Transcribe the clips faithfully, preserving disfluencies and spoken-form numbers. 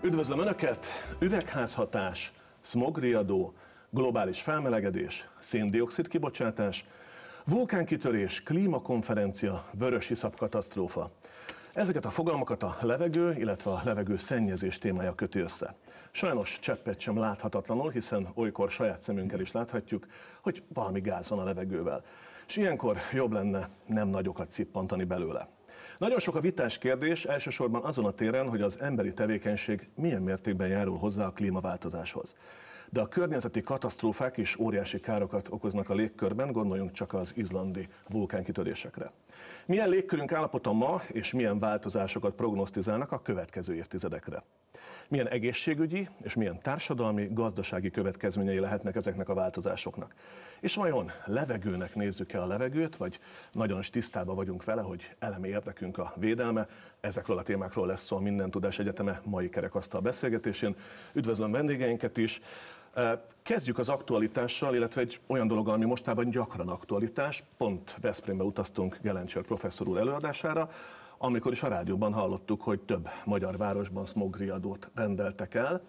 Üdvözlöm Önöket! Üvegházhatás, szmogriadó, globális felmelegedés, szén-dioxid kibocsátás, vulkánkitörés, klímakonferencia, vörösiszap katasztrófa. Ezeket a fogalmakat a levegő, illetve a levegő szennyezés témája köti össze. Sajnos cseppet sem láthatatlanul, hiszen olykor saját szemünkkel is láthatjuk, hogy valami gáz van a levegővel. És ilyenkor jobb lenne nem nagyokat szippantani belőle. Nagyon sok a vitás kérdés, elsősorban azon a téren, hogy az emberi tevékenység milyen mértékben járul hozzá a klímaváltozáshoz. De a környezeti katasztrófák is óriási károkat okoznak a légkörben, gondoljunk csak az izlandi vulkánkitörésekre. Milyen légkörünk állapota ma, és milyen változásokat prognosztizálnak a következő évtizedekre? Milyen egészségügyi és milyen társadalmi, gazdasági következményei lehetnek ezeknek a változásoknak? És vajon levegőnek nézzük-e a levegőt, vagy nagyon is tisztában vagyunk vele, hogy elemi érdekünk a védelme? Ezekről a témákról lesz szó a Minden Tudás Egyeteme mai kerekasztal beszélgetésén. Üdvözlöm vendégeinket is! Kezdjük az aktualitással, illetve egy olyan dologgal, ami mostában gyakran aktualitás. Pont Veszprémbe utaztunk Gelencsér professzor úr előadására, amikor is a rádióban hallottuk, hogy több magyar városban szmogriadót rendeltek el.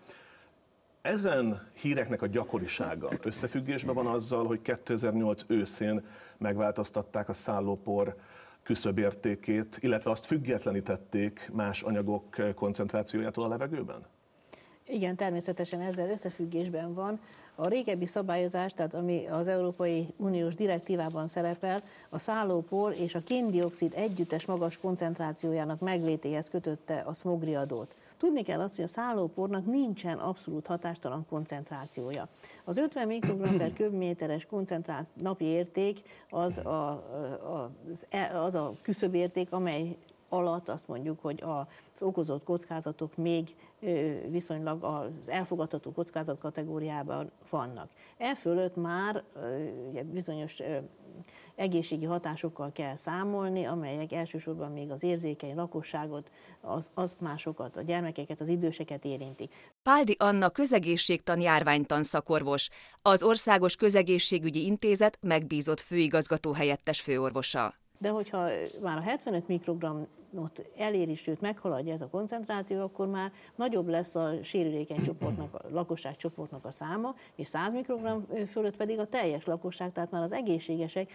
Ezen híreknek a gyakorisága összefüggésben van azzal, hogy kétezer-nyolc őszén megváltoztatták a szállópor küszöbértékét, illetve azt függetlenítették más anyagok koncentrációjától a levegőben? Igen, természetesen ezzel összefüggésben van. A régebbi szabályozás, tehát ami az Európai Uniós direktívában szerepel, a szállópor és a kén-dioxid együttes magas koncentrációjának meglétéhez kötötte a szmogriadót. Tudni kell azt, hogy a szállópornak nincsen abszolút hatástalan koncentrációja. Az ötven mikrogram per köbméteres koncentrált napi érték az a, a, az a küszöbérték, amely alatt azt mondjuk, hogy az okozott kockázatok még viszonylag az elfogadható kockázat kategóriában vannak. E fölött már ugye, bizonyos egészségi hatásokkal kell számolni, amelyek elsősorban még az érzékeny lakosságot, az asztmásokat, a gyermekeket, az időseket érintik. Páldi Anna közegészségtan járványtan szakorvos, az Országos Közegészségügyi Intézet megbízott főigazgató helyettes főorvosa. De hogyha már a hetvenöt mikrogramot eléri, sőt meghaladja ez a koncentráció, akkor már nagyobb lesz a sérülékeny csoportnak, a lakosságcsoportnak a száma, és száz mikrogram fölött pedig a teljes lakosság, tehát már az egészségesek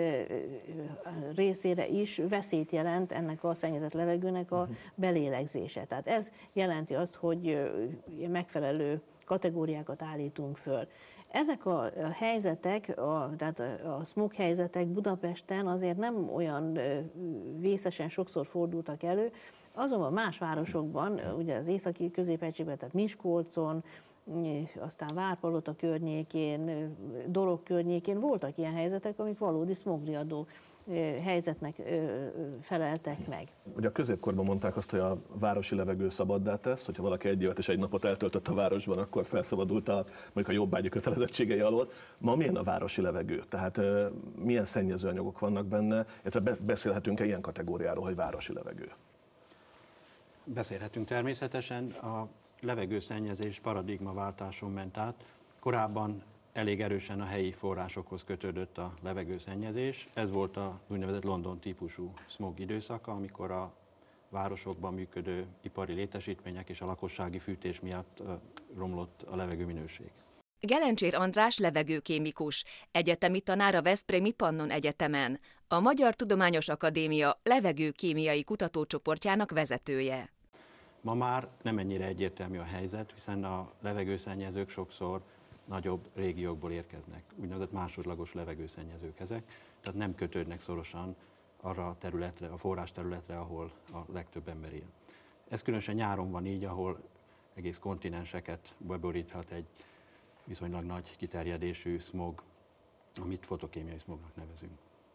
részére is veszélyt jelent ennek a szennyezett levegőnek a belélegzése. Tehát ez jelenti azt, hogy megfelelő kategóriákat állítunk föl. Ezek a helyzetek, a, tehát a smog helyzetek Budapesten azért nem olyan vészesen sokszor fordultak elő, azonban más városokban, ugye az északi közép-egységben, tehát Miskolcon, aztán Várpalota környékén, Dorog környékén voltak ilyen helyzetek, amik valódi szmogriadó helyzetnek feleltek meg. Ugye a középkorban mondták azt, hogy a városi levegő szabaddá tesz, hogyha valaki egy évet és egy napot eltöltött a városban, akkor felszabadult a, mondjuk a jobbágyi kötelezettségei alól. Ma milyen a városi levegő? Tehát milyen szennyezőanyagok vannak benne, illetve beszélhetünk-e ilyen kategóriáról, hogy városi levegő? Beszélhetünk természetesen. A levegőszennyezés paradigmaváltáson ment át. Korábban elég erősen a helyi forrásokhoz kötődött a levegőszennyezés. Ez volt a úgynevezett London típusú smog időszaka, amikor a városokban működő ipari létesítmények és a lakossági fűtés miatt romlott a levegőminőség. Gelencsér András levegőkémikus, egyetemi tanár a Veszprémi Pannon Egyetemen, a Magyar Tudományos Akadémia levegőkémiai kutatócsoportjának vezetője. Ma már nem ennyire egyértelmű a helyzet, hiszen a levegőszennyezők sokszor nagyobb régiókból érkeznek, úgynevezett másodlagos levegőszennyezők ezek, tehát nem kötődnek szorosan arra a területre, a forrás területre, ahol a legtöbb ember él. Ez különösen nyáron van így, ahol egész kontinenseket beboríthat egy viszonylag nagy kiterjedésű smog, amit fotokémiai smognak nevezünk.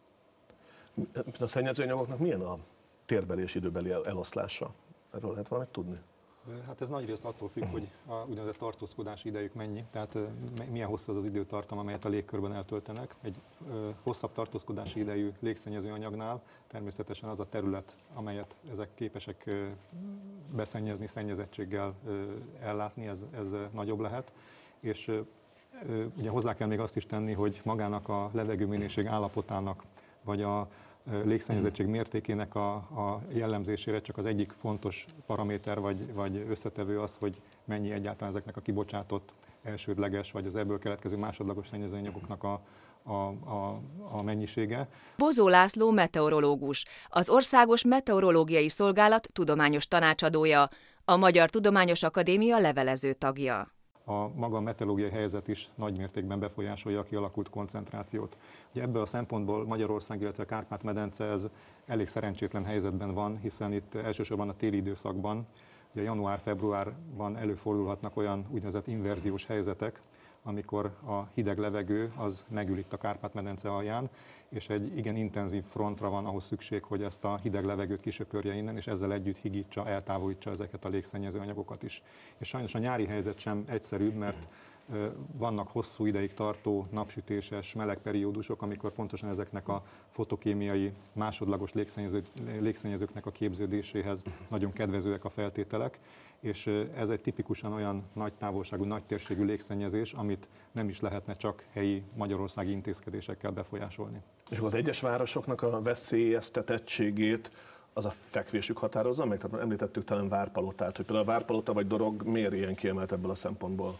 A szennyezőanyagoknak milyen a térbeli és időbeli eloszlása? Erről lehet valamit tudni? Hát ez nagyrészt attól függ, hogy a úgynevezett tartózkodási idejük mennyi, tehát milyen hosszú az az időtartam, amelyet a légkörben eltöltenek. Egy ö, hosszabb tartózkodási idejű légszennyező anyagnál természetesen az a terület, amelyet ezek képesek ö, beszennyezni, szennyezettséggel ö, ellátni, ez, ez nagyobb lehet. És ö, ö, ugye hozzá kell még azt is tenni, hogy magának a levegőminőség állapotának, vagy a légszennyezettség mértékének a, a jellemzésére csak az egyik fontos paraméter vagy, vagy összetevő az, hogy mennyi egyáltalán ezeknek a kibocsátott elsődleges, vagy az ebből keletkező másodlagos szennyezőanyagoknak a, a, a, a mennyisége. Bozó László meteorológus, az Országos Meteorológiai Szolgálat tudományos tanácsadója, a Magyar Tudományos Akadémia levelező tagja. A maga a meteorológiai helyzet is nagy mértékben befolyásolja a kialakult koncentrációt. Ugye ebből a szempontból Magyarország, illetve a Kárpát-medence ez elég szerencsétlen helyzetben van, hiszen itt elsősorban a téli időszakban, ugye január-februárban előfordulhatnak olyan úgynevezett inverziós helyzetek, amikor a hideg levegő az megül itt a Kárpát-medence alján, és egy igen intenzív frontra van ahhoz szükség, hogy ezt a hideg levegőt kisöpörje innen, és ezzel együtt higítsa, eltávolítsa ezeket a légszennyező anyagokat is. És sajnos a nyári helyzet sem egyszerűbb, mert vannak hosszú ideig tartó napsütéses, meleg periódusok, amikor pontosan ezeknek a fotokémiai másodlagos légszennyező, légszennyezőknek a képződéséhez nagyon kedvezőek a feltételek, és ez egy tipikusan olyan nagy távolságú, nagy térségű légszennyezés, amit nem is lehetne csak helyi magyarországi intézkedésekkel befolyásolni. És akkor az egyes városoknak a veszélyeztetettségét az a fekvésük határozza meg? Tehát említettük talán Várpalotát, hogy például a Várpalota vagy Dorog miért ilyen kiemelt ebből a szempontból?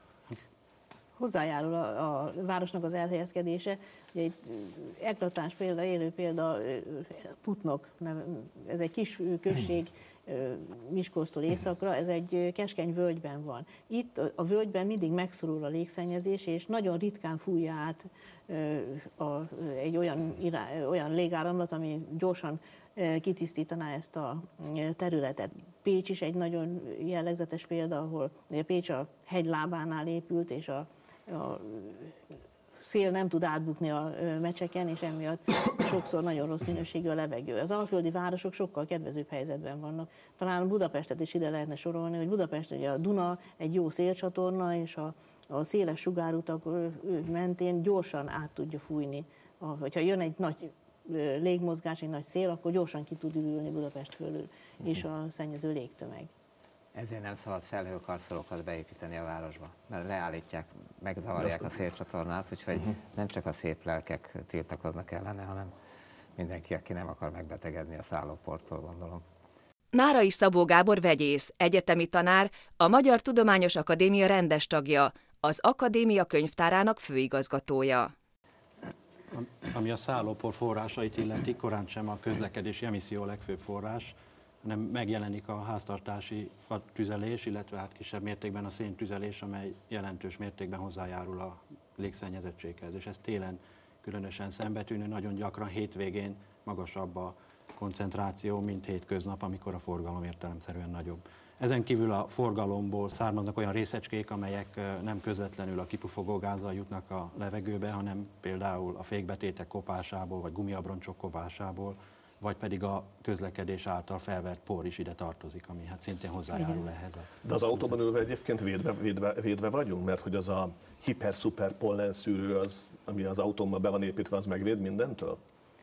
Hozzájárul a, a városnak az elhelyezkedése. Ugye egy eklatáns példa, élő példa Putnok, ez egy kis község Miskolctól északra, ez egy keskeny völgyben van. Itt a völgyben mindig megszorul a légszennyezés, és nagyon ritkán fújja át a, egy olyan, irá, olyan légáramlat, ami gyorsan kitisztítaná ezt a területet. Pécs is egy nagyon jellegzetes példa, ahol Pécs a hegylábánál épült, és a, a szél nem tud átbukni a mecseken, és emiatt sokszor nagyon rossz minőségű a levegő. Az alföldi városok sokkal kedvezőbb helyzetben vannak. Talán Budapestet is ide lehetne sorolni, hogy Budapest ugye a Duna egy jó szélcsatorna, és a, a széles sugárutak mentén gyorsan át tudja fújni. A, hogyha jön egy nagy légmozgás, egy nagy szél, akkor gyorsan ki tud ürülni Budapest fölül, és a szennyező légtömeg. Ezért nem szabad felhőkarcolókat beépíteni a városba, mert leállítják, megzavarják a szélcsatornát, úgyhogy uh-huh. nem csak a szép lelkek tiltakoznak ellene, hanem mindenki, aki nem akar megbetegedni a szállóporttól, gondolom. Nárai Szabó Gábor vegyész, egyetemi tanár, a Magyar Tudományos Akadémia rendes tagja, az akadémia könyvtárának főigazgatója. Ami a szállópor forrásait illeti, korán sem a közlekedési emisszió a legfőbb forrás, hanem megjelenik a háztartási fatüzelés, illetve hát kisebb mértékben a széntüzelés, amely jelentős mértékben hozzájárul a légszennyezettséghez. És ez télen különösen szembetűnő, nagyon gyakran hétvégén magasabb a koncentráció, mint hétköznap, amikor a forgalom értelemszerűen nagyobb. Ezen kívül a forgalomból származnak olyan részecskék, amelyek nem közvetlenül a kipufogógázzal jutnak a levegőbe, hanem például a fékbetétek kopásából, vagy gumiabroncsok kopásából, vagy pedig a közlekedés által felvert por is ide tartozik, ami hát szintén hozzájárul ehhez. De az autóban ülve egyébként védve, védve, védve vagyunk? Mert hogy az a hiper-szuper pollenszűrő, az, ami az autómmal be van építve, az megvéd mindentől?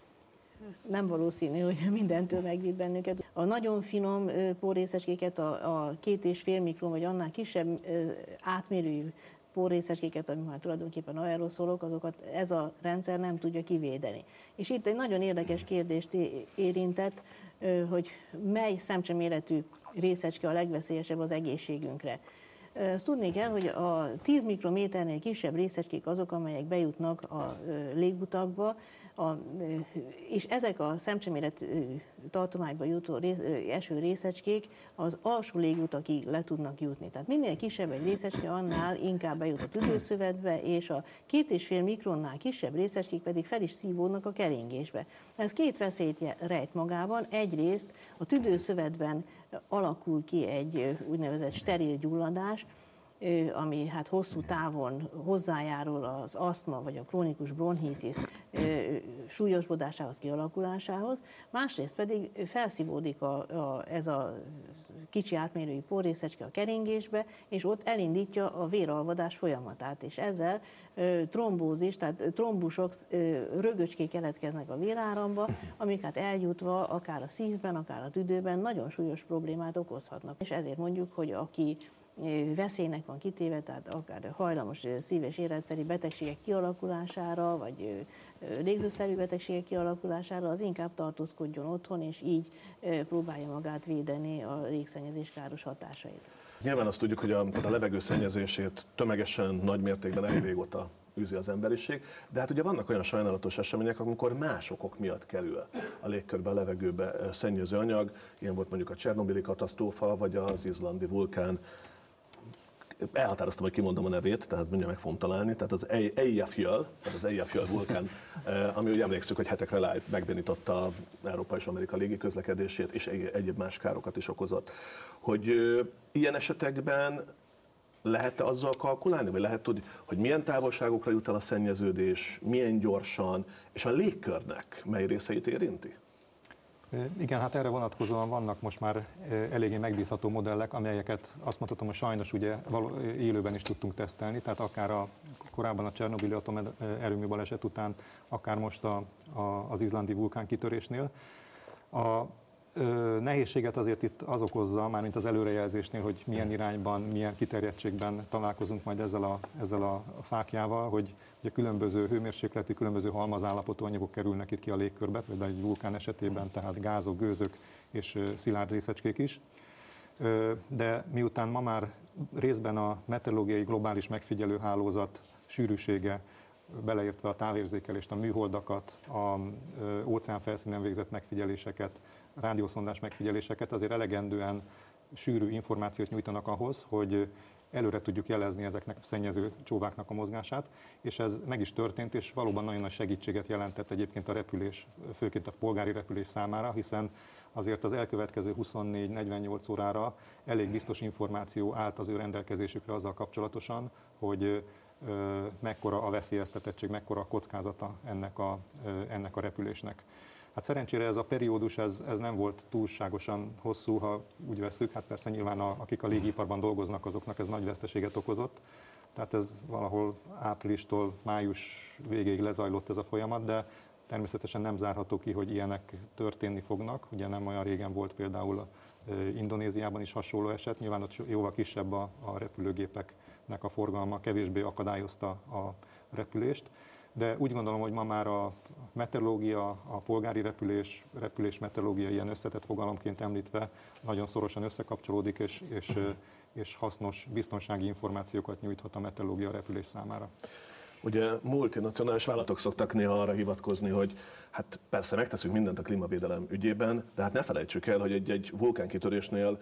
Nem valószínű, hogy mindentől megvéd bennünket. A nagyon finom porrészecskéket, a, a két és fél mikron vagy annál kisebb átmérőjű porrészecskéket, ami már tulajdonképpen aeroszolok, azokat ez a rendszer nem tudja kivédeni. És itt egy nagyon érdekes kérdést érintett, hogy mely szemcseméretű részecske a legveszélyesebb az egészségünkre. Azt tudni kell, hogy a tíz mikrométernél kisebb részecskék azok, amelyek bejutnak a légutakba, a, és ezek a szemcseméret tartományba jutó rész, eső részecskék az alsó légutakig le tudnak jutni. Tehát minél kisebb egy részecske, annál inkább bejut a tüdőszövetbe, és a két és fél mikronnál kisebb részecskék pedig fel is szívódnak a keringésbe. Ez két veszélyt rejt magában. Egyrészt a tüdőszövetben alakul ki egy úgynevezett steril gyulladás, ami hát hosszú távon hozzájárul az asztma vagy a krónikus bronchitis súlyosbodásához, kialakulásához, másrészt pedig felszívódik a, a, ez a kicsi átmérőjű porrészecske a keringésbe, és ott elindítja a véralvadás folyamatát, és ezzel ö, trombózis, tehát trombusok, ö, rögöcskék keletkeznek a véráramba, amik hát eljutva akár a szívben, akár a tüdőben nagyon súlyos problémát okozhatnak. És ezért mondjuk, hogy aki veszélynek van kitéve, tehát akár hajlamos szív- és érrendszeri betegségek kialakulására, vagy légzőszervi betegségek kialakulására, az inkább tartózkodjon otthon, és így próbálja magát védeni a légszennyezés káros hatásait. Nyilván azt tudjuk, hogy a, a levegőszennyezését tömegesen, nagy mértékben elég régóta űzi az emberiség, de hát ugye vannak olyan sajnálatos események, amikor más okok miatt kerül a légkörbe, a levegőbe szennyező anyag. Ilyen volt mondjuk a Csernobili katasztrófa, vagy az izlandi vulkán. Elhatároztam, hogy kimondom a nevét, tehát mindjárt meg fogom találni. Tehát az Eyjafjöll, tehát az Eyjafjöll vulkán, ami ugye emlékszük, hogy hetekre megbénította az Európa és Amerika légiközlekedését, és egyéb más károkat is okozott. Hogy ilyen esetekben lehet-e azzal kalkulálni, vagy lehet tudni, hogy milyen távolságokra jut el a szennyeződés, milyen gyorsan, és a légkörnek mely részeit érinti? Igen, hát erre vonatkozóan vannak most már eléggé megbízható modellek, amelyeket azt mondhatom, hogy sajnos ugye élőben is tudtunk tesztelni, tehát akár a, korábban a Csernobili atomerőmű baleset után, akár most a, a, az izlandi vulkánkitörésnél. A ö, nehézséget azért itt az okozza, mármint az előrejelzésnél, hogy milyen irányban, milyen kiterjedtségben találkozunk majd ezzel a, ezzel a fákjával, hogy ugye különböző hőmérsékleti, különböző halmazállapotú anyagok kerülnek itt ki a légkörbe, például egy vulkán esetében, tehát gázok, gőzök és szilárd részecskék is. De miután ma már részben a meteorológiai globális megfigyelő hálózat sűrűsége, beleértve a távérzékelést, a műholdakat, a óceánfelszínen végzett megfigyeléseket, rádiószondás megfigyeléseket, azért elegendően sűrű információt nyújtanak ahhoz, hogy előre tudjuk jelezni ezeknek a szennyező csóváknak a mozgását, és ez meg is történt, és valóban nagyon nagy segítséget jelentett egyébként a repülés, főként a polgári repülés számára, hiszen azért az elkövetkező huszonnégy-negyvennyolc órára elég biztos információ állt az ő rendelkezésükre azzal kapcsolatosan, hogy ö, mekkora a veszélyeztetettség, mekkora a kockázata ennek a, ö, ennek a repülésnek. Hát szerencsére ez a periódus ez, ez nem volt túlságosan hosszú, ha úgy vesszük, hát persze nyilván a, akik a légiparban dolgoznak, azoknak ez nagy veszteséget okozott. Tehát ez valahol áprilistól május végéig lezajlott ez a folyamat, de természetesen nem zárható ki, hogy ilyenek történni fognak. Ugye nem olyan régen volt például Indonéziában is hasonló eset, nyilván ott jóval kisebb a, a repülőgépeknek a forgalma, kevésbé akadályozta a repülést. De úgy gondolom, hogy ma már a meteorológia, a polgári repülés, repülés meteorológia ilyen összetett fogalomként említve nagyon szorosan összekapcsolódik, és, és, és hasznos biztonsági információkat nyújthat a meteorológia a repülés számára. Ugye multinacionális vállalatok szoktak néha arra hivatkozni, hogy hát persze megteszünk mindent a klímavédelem ügyében, de hát ne felejtsük el, hogy egy, egy vulkánkitörésnél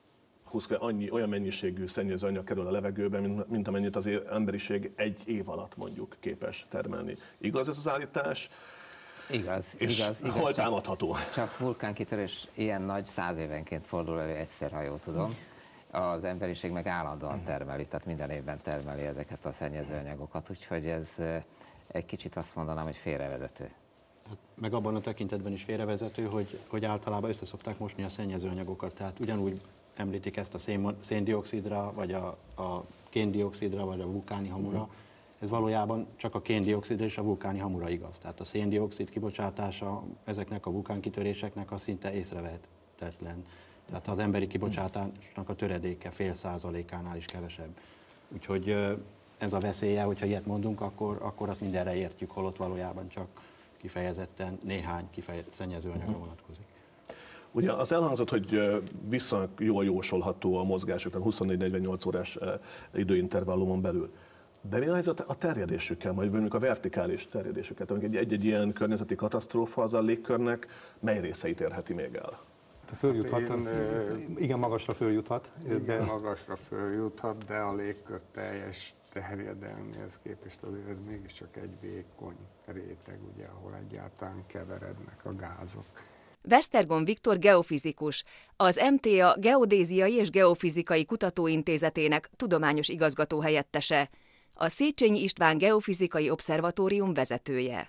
annyi, olyan mennyiségű szennyező anyag kerül a levegőbe, mint, mint amennyit az emberiség egy év alatt mondjuk képes termelni. Igaz ez az állítás? Igaz, és igaz. igaz hol csak, támadható? Csak vulkánkitörés ilyen nagy, száz évenként fordul elő egyszer, ha jól tudom. Az emberiség meg állandóan termeli, tehát minden évben termeli ezeket a szennyezőanyagokat, úgyhogy ez egy kicsit azt mondanám, hogy félrevezető. Meg abban a tekintetben is félrevezető, hogy, hogy általában összeszokták mosni a szennyezőanyagokat, tehát ugyanúgy említik ezt a szén, széndioxidra, vagy a, a kéndioxidra, vagy a vulkáni hamura. Ez valójában csak a kéndioxidra és a vulkáni hamura igaz. Tehát a széndioxid kibocsátása ezeknek a vulkánkitöréseknek a szinte észrevehetetlen. Tehát az emberi kibocsátásnak a töredéke fél százalékánál is kevesebb. Úgyhogy ez a veszélye, hogyha ilyet mondunk, akkor, akkor azt mindenre értjük, holott valójában csak kifejezetten néhány kifeje, szennyezőanyagra vonatkozik. Ugye az elhangzott, hogy vissza jól jósolható a mozgásuk, tehát huszonnégy-negyvennyolc órás időintervallumon belül. De mi a helyzet a terjedésükkel, majd mondjuk a vertikális terjedésüket? Egy-egy ilyen környezeti katasztrófa az a légkörnek mely részeit érheti még el? Följuthat, Hát én, igen, magasra följuthat. Igen, de... magasra följuthat, de a légkör teljes terjedelméhez képest azért ez mégiscsak egy vékony réteg, ugye, ahol egyáltalán keverednek a gázok. Vesztergom Viktor geofizikus, az em té á Geodéziai és Geofizikai Kutatóintézetének tudományos igazgató helyettese, a Széchenyi István Geofizikai Obszervatórium vezetője.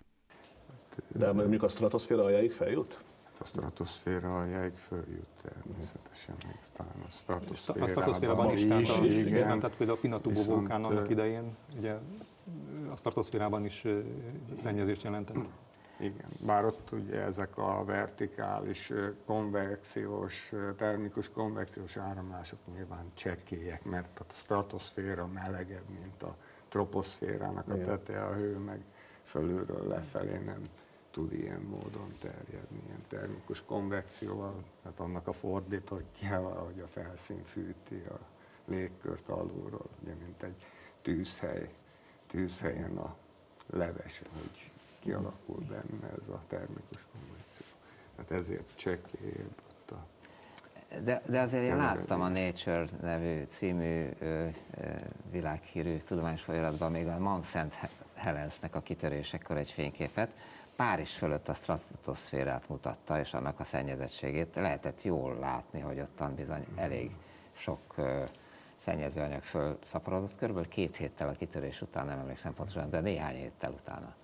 De mondjuk a stratoszféra aljáig feljut? A stratoszféra aljáig följut természetesen, még talán a stratoszférában, a stratoszférában is, is, tehát, a, igen, igen, tehát például a Pinatubo viszont, vulkán annak idején, ugye a stratoszférában is szennyezést jelentett. Igen, bár ott ugye ezek a vertikális, konvekciós, termikus konvekciós áramlások nyilván csekélyek, mert a stratoszféra melegebb, mint a troposzférának a teteje, a hő meg fölülről lefelé nem tud ilyen módon terjedni, ilyen termikus konvekcióval, tehát annak a fordítottjával, hogy a felszín fűti a légkört alulról, ugye, mint egy tűzhely, tűzhelyen a leves, hogy kialakul benne ez a termikus konvekció. Hát ezért csekélyebb ott a... De, de azért én láttam a Nature nevű című ö, ö, világhírű tudományos folyamatban még a Mount Saint Helensnek a kitörésekor egy fényképet. Párizs fölött a stratoszférát mutatta, és annak a szennyezettségét. Lehetett jól látni, hogy ottan bizony elég sok ö, szennyezőanyag fölszaporodott. Körülbelül két héttel a kitörés után, nem emlékszem pontosan, de néhány héttel utána.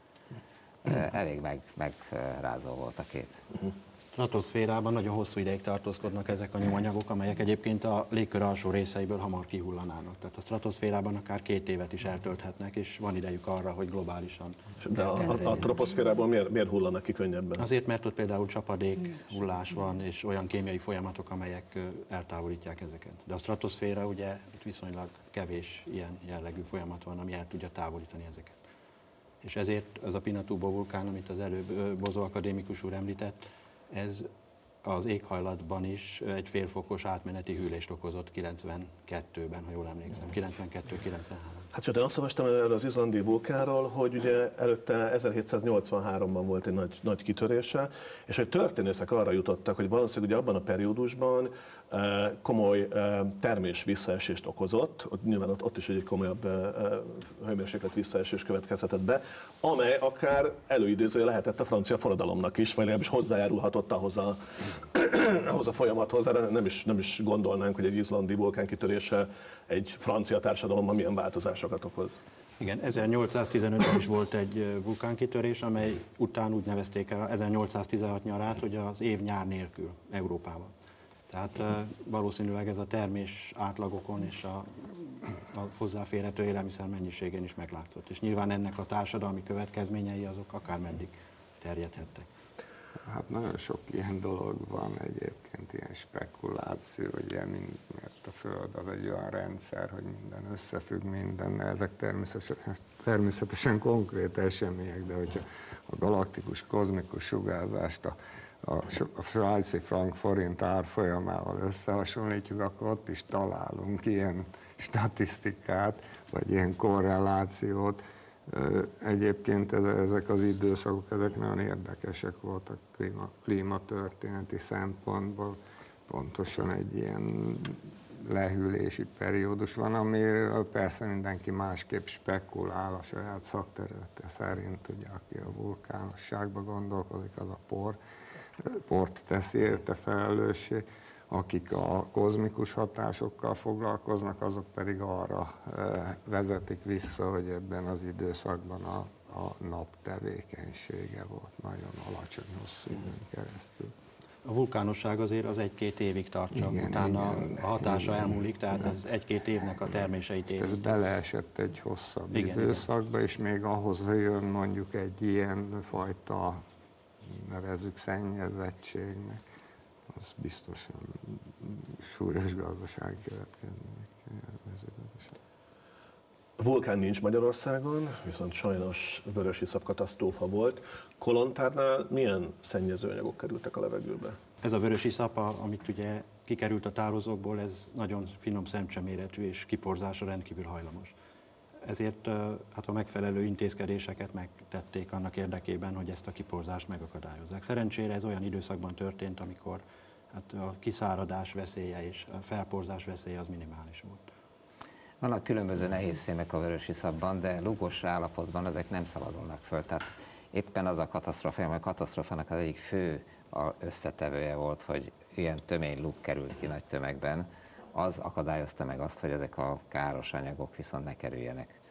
Elég meg, megrázó volt a kép. Stratoszférában nagyon hosszú ideig tartózkodnak ezek a nyomanyagok, amelyek egyébként a légkör alsó részeiből hamar kihullanának. Tehát a stratoszférában akár két évet is eltölthetnek, és van idejük arra, hogy globálisan. De a, a, a troposzférából miért, miért hullanak ki könnyebben? Azért, mert ott például csapadék hullás van, és olyan kémiai folyamatok, amelyek eltávolítják ezeket. De a stratoszféra ugye itt viszonylag kevés ilyen jellegű folyamat van, ami el tudja távolítani ezeket. És ezért az a Pinatubo vulkán, amit az előbb Bozó akadémikus úr említett, ez az éghajlatban is egy félfokos átmeneti hűlést okozott kilencvenkettőben, ha jól emlékszem, kilencvenkettő kilencvenhárom. Hát sőt, én azt olvastam erről az izlandi vulkánról, hogy ugye előtte ezerhétszáznyolcvanháromban volt egy nagy, nagy kitörése, és hogy történészek arra jutottak, hogy valószínűleg ugye abban a periódusban komoly termés visszaesést okozott, ott, nyilván ott, ott is egy komolyabb hőmérséklet visszaesés következhetett be, amely akár előidézője lehetett a francia forradalomnak is, vagy legalábbis hozzájárulhatott ahhoz a, ahhoz a folyamathoz, erre nem is, nem is gondolnánk, hogy egy izlandi vulkán kitörése egy francia társadalomban milyen változásokat okoz. Igen, ezernyolcszáztizenötben is volt egy vulkánkitörés, amely után úgy nevezték el ezernyolcszáztizenhat nyarát, hogy az év nyár nélkül Európában. Tehát valószínűleg ez a termés átlagokon és a, a hozzáférhető élelmiszer mennyiségén is meglátszott. És nyilván ennek a társadalmi következményei azok akármeddig terjedhettek. Hát nagyon sok ilyen dolog van egyébként, ilyen spekuláció, ugye, mind, mert a Föld az egy olyan rendszer, hogy minden összefügg mindennel, ezek természetesen, természetesen konkrét események, de hogyha a galaktikus, kozmikus sugárzást a, a, a svájci frank forint árfolyamával összehasonlítjuk, akkor ott is találunk ilyen statisztikát, vagy ilyen korrelációt. Egyébként ezek az időszakok, ezek nagyon érdekesek voltak klíma, klímatörténeti szempontból. Pontosan egy ilyen lehűlési periódus van, amiről persze mindenki másképp spekulál a saját szakterülete szerint, ugye, aki a vulkánosságba gondolkodik, az a por, port teszi érte felelőssé. Akik a kozmikus hatásokkal foglalkoznak, azok pedig arra vezetik vissza, hogy ebben az időszakban a, a nap tevékenysége volt nagyon alacsony hosszú időn keresztül. A vulkánosság azért az egy-két évig tart, csak igen, utána igen, a hatása igen, elmúlik, tehát az egy-két évnek a terméseit ér. Ez beleesett egy hosszabb igen, időszakba, igen. És még ahhoz jön mondjuk egy ilyen fajta, nevezzük szennyezettségnek, az biztosan súlyos gazdasági következményekkel jár a mezőgazdaság. A vulkán nincs Magyarországon, viszont sajnos vörösiszap katasztrófa volt. Kolontárnál milyen szennyezőanyagok kerültek a levegőbe? Ez a vörösiszap, amit ugye kikerült a tározókból, ez nagyon finom szemcseméretű és kiporzásra rendkívül hajlamos. Ezért hát a megfelelő intézkedéseket megtették annak érdekében, hogy ezt a kiporzást megakadályozzák. Szerencsére ez olyan időszakban történt, amikor hát a kiszáradás veszélye és a felporzás veszélye az minimális volt. Vannak különböző nehézfémek a vörösiszapban, de lugos állapotban ezek nem szabadulnak föl. Tehát éppen az a katasztrófa, amely a katasztrófának az egyik fő összetevője volt, hogy ilyen tömény luk került ki nagy tömegben, az akadályozta meg azt, hogy ezek a káros anyagok viszont ne kerüljenek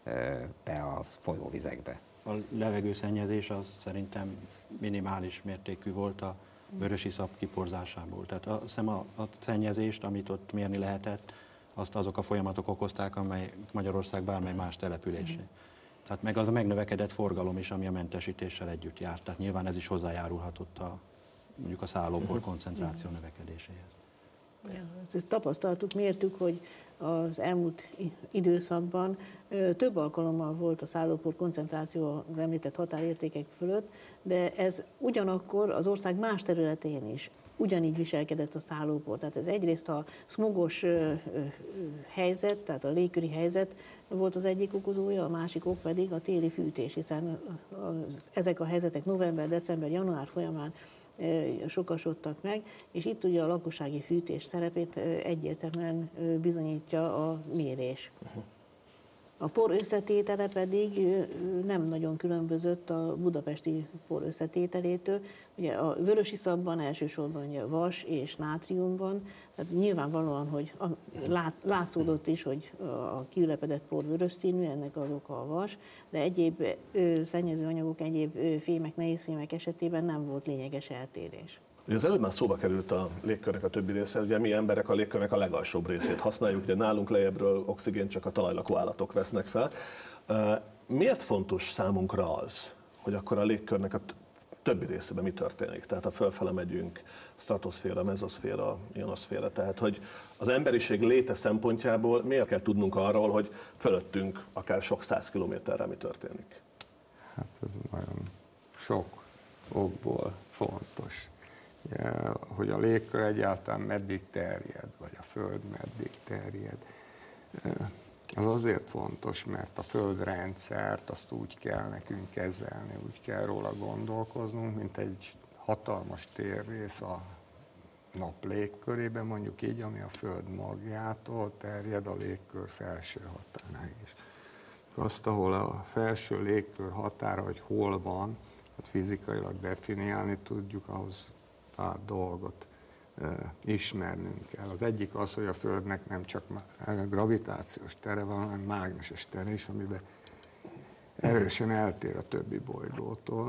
be a folyóvizekbe. A levegőszennyezés az szerintem minimális mértékű volt a vörösiszap kiporzásából. Tehát azt hiszem a, a szennyezést, amit ott mérni lehetett, azt azok a folyamatok okozták, amely Magyarország bármely más településé. Tehát meg az a megnövekedett forgalom is, ami a mentesítéssel együtt járt. Tehát nyilván ez is hozzájárulhatott a, mondjuk a szállópor koncentráció növekedéséhez. Ja, ezt tapasztaltuk, mértük, hogy az elmúlt időszakban több alkalommal volt a szállópor koncentráció az említett határértékek fölött, de ez ugyanakkor az ország más területén is ugyanígy viselkedett a szállópor. Tehát ez egyrészt a szmogos helyzet, tehát a légköri helyzet volt az egyik okozója, a másik ok pedig a téli fűtés, hiszen ezek a helyzetek november, december, január folyamán sokasodtak meg, és itt ugye a lakossági fűtés szerepét egyértelműen bizonyítja a mérés. A por összetétele pedig nem nagyon különbözött a budapesti por összetételétől. Ugye a vörösiszapban elsősorban ugye vas és nátrium van, tehát nyilvánvalóan, hogy a, lát, látszódott is, hogy a kiülepedett por vörös színű, ennek az oka a vas, de egyéb ö, szennyezőanyagok, egyéb ö, fémek, nehézfémek esetében nem volt lényeges eltérés. Ugye az előbb már szóba került a légkörnek a többi része, ugye mi emberek a légkörnek a legalsóbb részét használjuk, ugye nálunk lejjebbről oxigént csak a talajlakó állatok vesznek fel. Miért fontos számunkra az, hogy akkor a légkörnek a többi részében mi történik? Tehát a fölfele megyünk, stratoszféra, mezoszféra, ionoszféra, tehát hogy az emberiség léte szempontjából miért kell tudnunk arról, hogy fölöttünk akár sok száz kilométerre mi történik? Hát ez nagyon sok okból fontos. Hogy a légkör egyáltalán meddig terjed, vagy a Föld meddig terjed. Az azért fontos, mert a földrendszert azt úgy kell nekünk kezelni, úgy kell róla gondolkoznunk, mint egy hatalmas térrész a nap légkörében, mondjuk így, ami a Föld magjától terjed a légkör felső határáig is. Azt, ahol a felső légkör határa, hogy hol van, hát fizikailag definiálni tudjuk, ahhoz pár dolgot e, ismernünk kell. Az egyik az, hogy a Földnek nem csak gravitációs tere van, hanem mágneses tere is, amiben erősen eltér a többi bolygótól.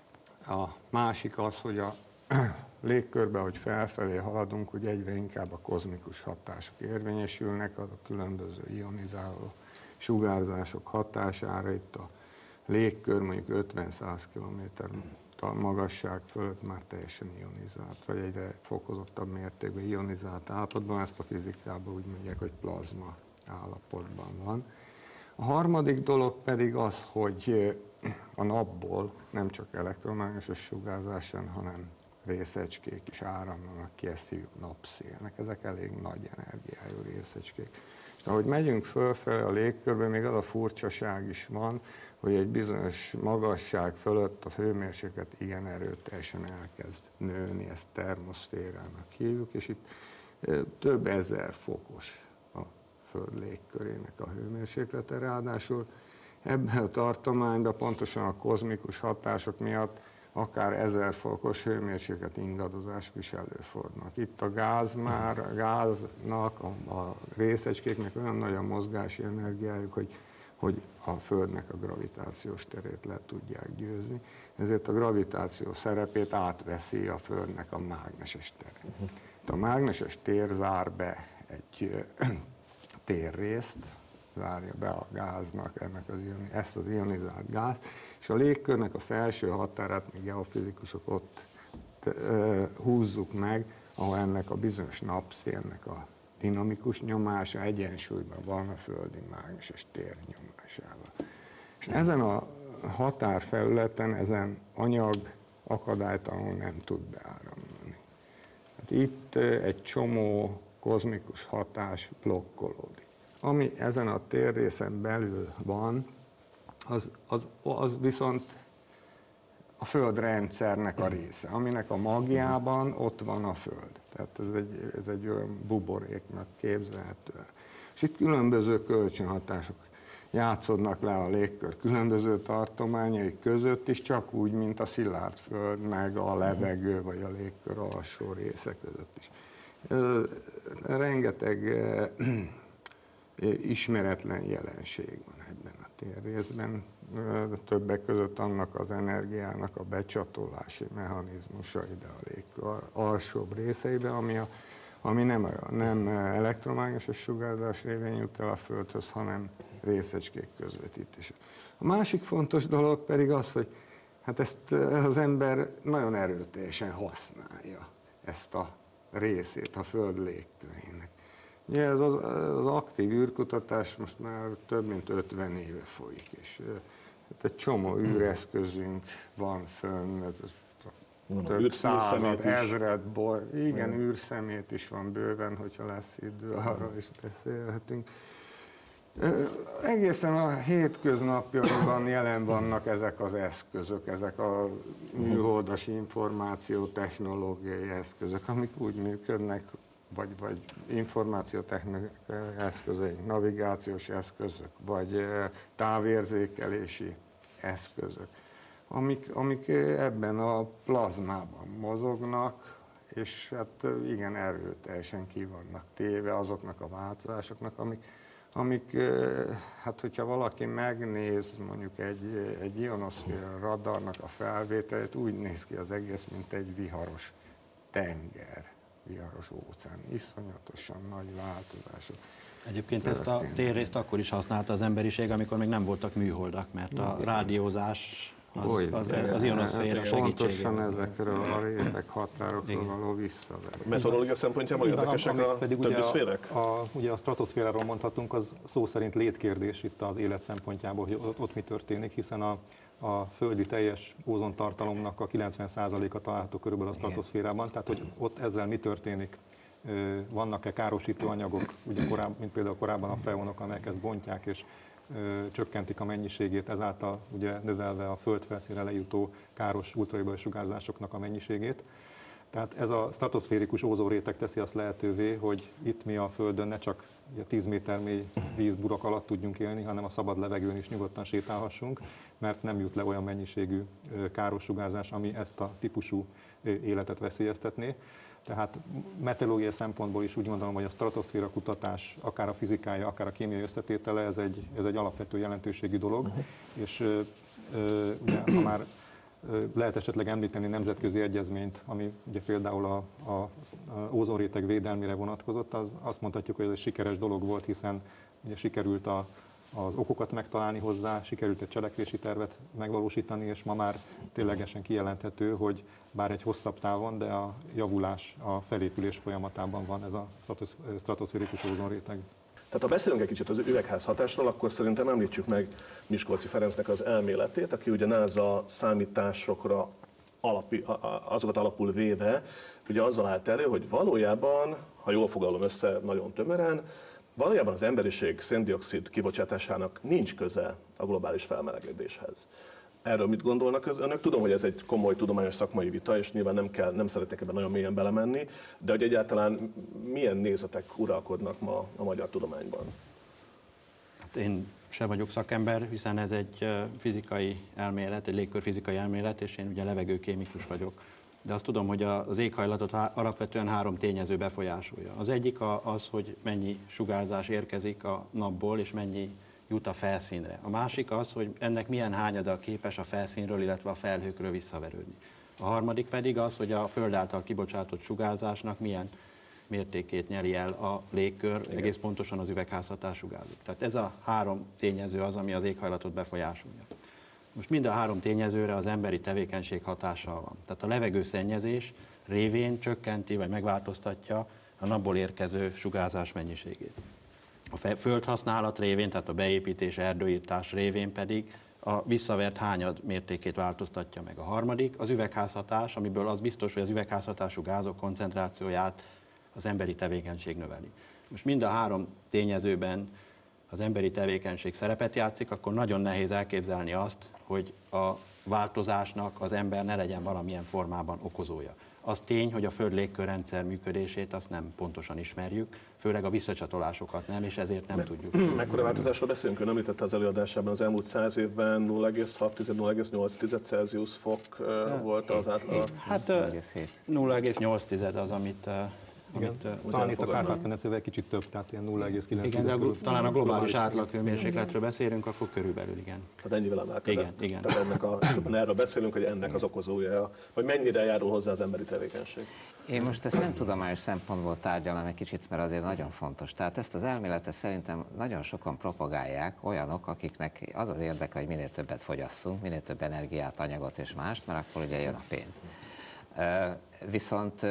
A másik az, hogy a légkörben, hogy felfelé haladunk, hogy egyre inkább a kozmikus hatások érvényesülnek, az a különböző ionizáló sugárzások hatására. Itt a légkör mondjuk ötven-száz kilométer a magasság fölött már teljesen ionizált, vagy egyre fokozottabb mértékben ionizált állapotban, ezt a fizikában úgy mondják, hogy plazma állapotban van. A harmadik dolog pedig az, hogy a napból nem csak elektromágneses sugárzás jön, hanem részecskék is áramlanak ki, ezt hívjuk napszélnek. Ezek elég nagy energiájú részecskék. És ahogy megyünk fölfelé a légkörben, még az a furcsaság is van, hogy egy bizonyos magasság fölött a hőmérséklet igen erőteljesen elkezd nőni, ezt termoszférának hívjuk, és itt több ezer fokos a Föld légkörének a hőmérséklete. Ráadásul ebben a tartományban pontosan a kozmikus hatások miatt akár ezer fokos hőmérséklet ingadozások is előfordulnak. Itt a gáz már, a gáznak, a, a részecskéknek olyan nagy a mozgási energiájuk, hogy hogy a Földnek a gravitációs terét le tudják győzni, ezért a gravitáció szerepét átveszi a Földnek a mágneses tere. A mágneses tér zár be egy térrészt, zárja be a gáznak ennek az, ezt az ionizált gázt, és a légkörnek a felső határát, mi geofizikusok ott húzzuk meg, ahol ennek a bizonyos napszélnek a dinamikus nyomása egyensúlyban van a földi mágneses tér nyomásával. És ezen a határfelületen, ezen anyag akadálytalanul nem tud beáramlani. Hát itt egy csomó kozmikus hatás blokkolódik. Ami ezen a térrészen belül van, az, az, az viszont a földrendszernek a része, aminek a magjában ott van a Föld. Tehát ez egy, ez egy olyan buboréknak képzelhető. És itt különböző kölcsönhatások játszódnak le a légkör különböző tartományai között is, csak úgy, mint a szilárd Föld, meg a levegő, vagy a légkör alsó része között is. Rengeteg ismeretlen jelenség van ebben a térrészben. Többek között annak az energiának a becsatolási mechanizmusa ide a légkör alsóbb részeibe, ami, a, ami nem, nem elektromágneses sugárzás révén jut el a Földhöz, hanem részecskék közvetítése. A másik fontos dolog pedig az, hogy hát ezt az ember nagyon erőteljesen használja, ezt a részét a Föld légkörének. Ugye ez az, az aktív űrkutatás most már több mint ötven éve folyik, és hát egy csomó űreszközünk van fönn, több század, ezred, boly, igen, űrszemét is van bőven, hogyha lesz idő, arról is beszélhetünk. Egészen a hétköznapjaiban jelen vannak ezek az eszközök, ezek a műholdas információtechnológiai eszközök, amik úgy működnek, vagy, vagy információtechnikai eszközök, navigációs eszközök, vagy távérzékelési eszközök, amik, amik ebben a plazmában mozognak, és hát igen, erőteljesen ki vannak téve azoknak a változásoknak, amik, amik hát hogyha valaki megnéz mondjuk egy, egy ionoszféra radarnak a felvételét, úgy néz ki az egész, mint egy viharos tenger, viharos óceán, iszonyatosan nagy változások. Egyébként ezt a térrészt akkor is használta az emberiség, amikor még nem voltak műholdak, mert a rádiózás az, az, az ionoszféra segítségével. Pontosan ezekről a réteg határokról való visszaverés. Meteorológia szempontjából érdekesek a többiszférek? A, a, ugye a stratoszféráról mondhatunk, az szó szerint létkérdés itt az élet szempontjából, hogy ott, ott mi történik, hiszen a, a földi teljes ózontartalomnak a kilencven százaléka található körülbelül a stratoszférában, tehát hogy ott ezzel mi történik. Vannak-e károsító anyagok, ugye korábban, mint például korábban a freonok, amelyek ezt bontják és ö, csökkentik a mennyiségét, ezáltal ugye növelve a földfelszínre lejutó káros ultraviolet sugárzásoknak a mennyiségét. Tehát ez a stratoszférikus ózonréteg teszi azt lehetővé, hogy itt mi a Földön ne csak tíz méter mély vízburok alatt tudjunk élni, hanem a szabad levegőn is nyugodtan sétálhassunk, mert nem jut le olyan mennyiségű káros sugárzás, ami ezt a típusú életet veszélyeztetné. Tehát meteorológiai szempontból is úgy gondolom, hogy a stratoszféra kutatás, akár a fizikája, akár a kémiai összetétele, ez egy, ez egy alapvető jelentőségű dolog, uh-huh. és ö, ugye, ha már lehet esetleg említeni nemzetközi egyezményt, ami ugye például a, a, a ózonréteg védelmére vonatkozott, az azt mondhatjuk, hogy ez egy sikeres dolog volt, hiszen ugye sikerült a, az okokat megtalálni hozzá, sikerült egy cselekvési tervet megvalósítani, és ma már ténylegesen kijelenthető, hogy bár egy hosszabb távon, de a javulás, a felépülés folyamatában van ez a stratoszférikus ózonréteg. Tehát ha beszélünk egy kicsit az üvegházhatásról, akkor szerintem említsük meg Miskolci Ferencnek az elméletét, aki ugye NASA számításokra alapi, azokat alapul véve, ugye azzal állt elő, hogy valójában, ha jól foglalom össze nagyon tömören, valójában az emberiség szén-dioxid kibocsátásának nincs köze a globális felmelegedéshez. Erről mit gondolnak önök? Tudom, hogy ez egy komoly tudományos szakmai vita, és nyilván nem, kell, nem szeretnék ebben nagyon mélyen belemenni, de hogy egyáltalán milyen nézetek uralkodnak ma a magyar tudományban? Hát én se vagyok szakember, hiszen ez egy fizikai elmélet, egy légkörfizikai elmélet, és én ugye levegőkémikus vagyok. De azt tudom, hogy az éghajlatot alapvetően három tényező befolyásolja. Az egyik az, hogy mennyi sugárzás érkezik a napból, és mennyi jut a felszínre. A másik az, hogy ennek milyen hányada képes a felszínről, illetve a felhőkről visszaverődni. A harmadik pedig az, hogy a Föld által kibocsátott sugárzásnak milyen mértékét nyeri el a légkör, igen, egész pontosan az üvegházhatású gázok. Tehát ez a három tényező az, ami az éghajlatot befolyásolja. Most mind a három tényezőre az emberi tevékenység hatással van. Tehát a levegőszennyezés révén csökkenti vagy megváltoztatja a napból érkező sugárzás mennyiségét. A földhasználat révén, tehát a beépítés, erdőírtás révén pedig a visszavert hányad mértékét változtatja meg. A harmadik az üvegházhatás, amiből az biztos, hogy az üvegházhatású gázok koncentrációját az emberi tevékenység növeli. Most mind a három tényezőben az emberi tevékenység szerepet játszik, akkor nagyon nehéz elképzelni azt, hogy a változásnak az ember ne legyen valamilyen formában okozója. Az tény, hogy a Föld légkörrendszer működését azt nem pontosan ismerjük, főleg a visszacsatolásokat nem, és ezért nem Me- tudjuk. Mekkora változásról beszélünk? Ön említette az előadásában, az elmúlt száz évben nulla egész hat - nulla egész nyolc Celsius fok volt az átlag. Hát nulla egész nyolc az, amit Igen, amit, amit talán itt a elfogadnak. Kárpát-medencével kicsit több, tehát ilyen nulla egész kilenc. Igen, de a, glo- talán a globális átlag átlag. hőmérsékletről beszélünk, akkor körülbelül igen. Tehát ennyivel emelkedett. Igen, igen. Tehát ennek a, erről beszélünk, hogy ennek az okozója, hogy mennyire járul hozzá az emberi tevékenység. Én most ezt nem tudományos szempontból tárgyalom egy kicsit, mert azért nagyon fontos. Tehát ezt az elméletet szerintem nagyon sokan propagálják olyanok, akiknek az az érdeke, hogy minél többet fogyasszunk, minél több energiát, anyagot és mást, mert akkor ugye jön a pénz. Viszont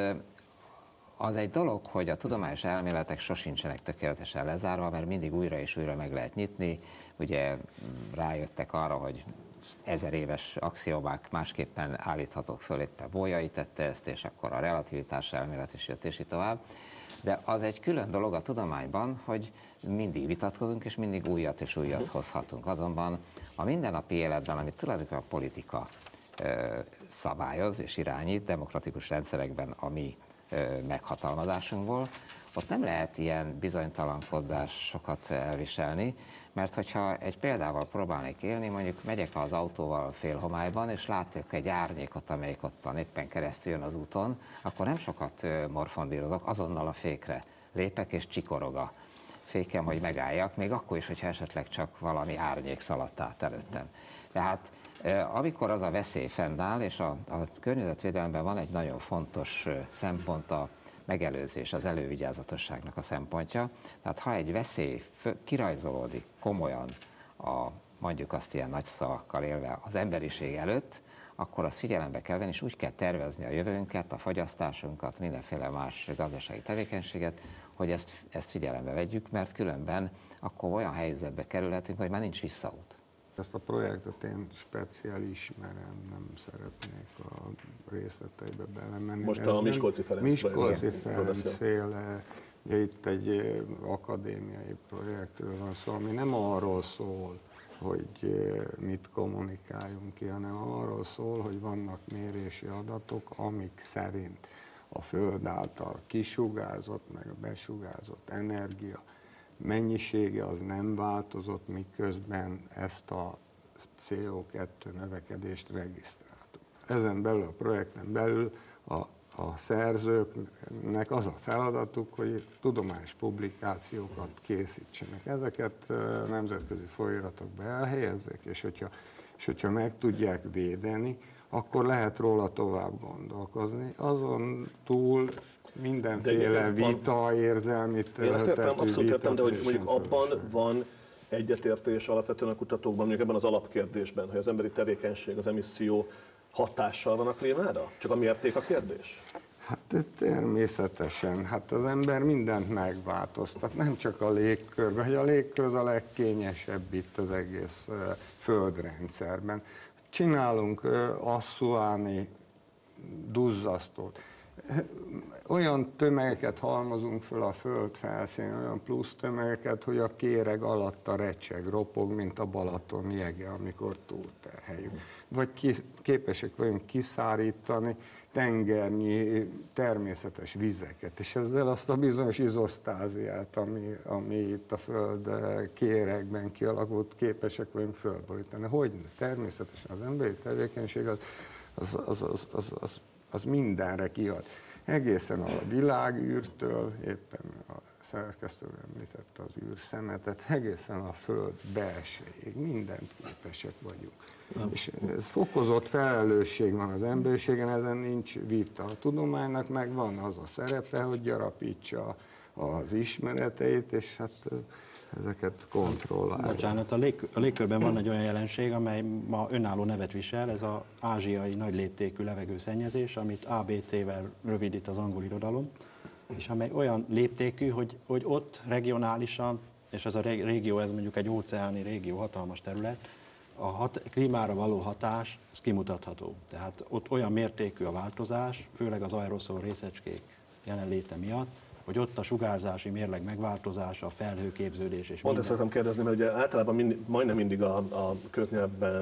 az egy dolog, hogy a tudományos elméletek sosincsenek tökéletesen lezárva, mert mindig újra és újra meg lehet nyitni. Ugye rájöttek arra, hogy ezer éves axiomák másképpen állíthatók föl, éppen Bolyai tette ezt, és akkor a relativitás elmélet is jött, és így tovább. De az egy külön dolog a tudományban, hogy mindig vitatkozunk, és mindig újat és újat hozhatunk. Azonban a mindennapi életben, amit tulajdonképpen a politika ö, szabályoz és irányít, demokratikus rendszerekben a mi ö, meghatalmazásunkból, ott nem lehet ilyen bizonytalankodásokat elviselni, mert hogyha egy példával próbálnék élni, mondjuk megyek az autóval félhomályban, és látok egy árnyékot, amelyik ottan éppen keresztül jön az úton, akkor nem sokat morfondírozok, azonnal a fékre lépek, és csikorog a fékem, hogy megálljak, még akkor is, hogyha esetleg csak valami árnyék szaladt át előttem. Tehát amikor az a veszély fennáll, és a, a környezetvédelemben van egy nagyon fontos szempont, a megelőzés, az elővigyázatosságnak a szempontja. Tehát ha egy veszély kirajzolódik komolyan, a, mondjuk azt ilyen nagy szavakkal élve az emberiség előtt, akkor azt figyelembe kell venni, és úgy kell tervezni a jövőnket, a fogyasztásunkat, mindenféle más gazdasági tevékenységet, hogy ezt, ezt figyelembe vegyük, mert különben akkor olyan helyzetbe kerülhetünk, hogy már nincs visszaút. Ezt a projektet én speciál ismerem, nem szeretnék a részleteibe belemenni. Most a Miskolci Ferenc Miskolci Ferenc féle, ugye itt egy akadémiai projektről van szó, ami nem arról szól, hogy mit kommunikáljunk ki, hanem arról szól, hogy vannak mérési adatok, amik szerint a Föld által kisugárzott, meg a besugárzott energia mennyisége az nem változott, miközben ezt a cé o kettő növekedést regisztráltuk. Ezen belül, a projekten belül a, a szerzőknek az a feladatuk, hogy tudományos publikációkat készítsenek. Ezeket nemzetközi folyóiratokba elhelyezzék, és hogyha, és hogyha meg tudják védeni, akkor lehet róla tovább gondolkozni. Azon túl mindenféle vita, érzelmi Én ezt értem, abszolút értem, de hogy mondjuk abban van egyetértés alapvetően a kutatókban, mondjuk ebben az alapkérdésben, hogy az emberi tevékenység, az emisszió hatással van a klímára? Csak a mérték a kérdés? Hát természetesen, hát az ember mindent megváltoztat, nem csak a légkörben, hogy a légkör az a legkényesebb itt az egész földrendszerben. Csinálunk asszuáni duzzasztót. Olyan tömegeket halmozunk föl a föld felszínén, olyan plusz tömegeket, hogy a kéreg alatt a recseg, ropog, mint a Balaton jege, amikor túlterheljük. Vagy ki, képesek vagyunk kiszárítani tengernyi természetes vizeket, és ezzel azt a bizonyos izosztáziát, ami, ami itt a föld kéregben kialakult, képesek vagyunk fölborítani. Hogy? Természetesen az emberi tevékenység az, az, az, az, az, az az mindenre kihat. Egészen a világűrtől, éppen a szerkesztő említette az űrszemetet, egészen a föld belsejéig, mindent képesek vagyunk. Nem. És ez fokozott felelősség van az emberiségen, ezen nincs vita. A tudománynak meg van az a szerepe, hogy gyarapítsa az ismereteit, és hát ezeket kontrollálja. Bocsánat, a, lég, a légkörben van egy olyan jelenség, amely ma önálló nevet visel, ez az ázsiai nagy léptékű levegőszennyezés, amit á bé cé-vel rövidít az angol irodalom, és amely olyan léptékű, hogy, hogy ott regionálisan, és ez a régió, ez mondjuk egy óceáni régió, hatalmas terület, a hat, klímára való hatás, ez kimutatható. Tehát ott olyan mértékű a változás, főleg az aeroszol részecskék jelenléte miatt, hogy ott a sugárzási mérleg megváltozása, a felhőképződés és Pont ezt szeretem kérdezni, mert ugye általában mindig, majdnem mindig a, a köznyelvben